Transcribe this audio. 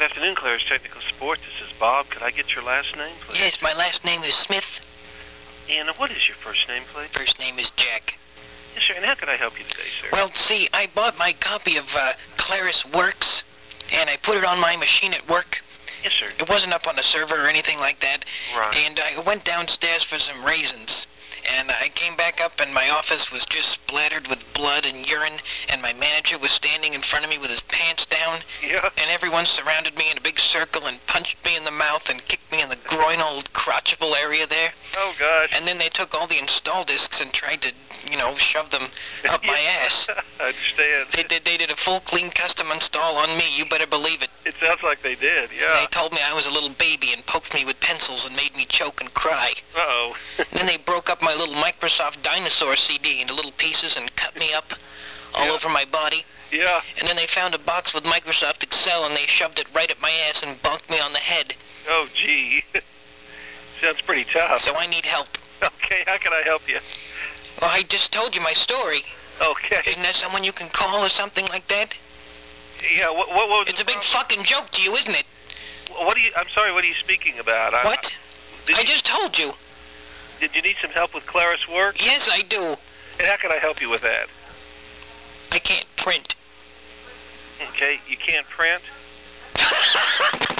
afternoon, Claire's Technical Support. This is Bob. Could I get your last name, please? Yes, my last name is Smith. And what is your first name, please? First name is Jack. Yes, sir. And how can I help you today, sir? Well, see, I bought my copy of Claris Works, and I put it on my machine at work. Yes, sir. It wasn't up on the server or anything like that. Right. And I went downstairs for some raisins. And I came back up, and my office was just splattered with blood and urine, and my manager was standing in front of me with his pants down. Yeah. And everyone surrounded me in a big circle and punched me in the mouth and kicked me in the groinal, crotchable area there. Oh, gosh. And then they took all the install discs and tried to, shove them up my ass. I understand. They did a full, clean custom install on me. You better believe it. It sounds like they did, yeah. They told me I was a little baby and poked me with pencils and made me choke and cry. Uh-oh. And then they broke up my little Microsoft Dinosaur CD into little pieces and cut me up all over my body. Yeah. And then they found a box with Microsoft Excel and they shoved it right at my ass and bonked me on the head. Oh, gee. Sounds pretty tough. So I need help. Okay, how can I help you? Well, I just told you my story. Okay. Isn't there someone you can call or something like that? Yeah, what was It's the a big problem? fucking joke to you, isn't it? I'm sorry, what are you speaking about? What? I just told you. Did you need some help with Claris Work? Yes, I do. And how can I help you with that? I can't print. Okay, you can't print?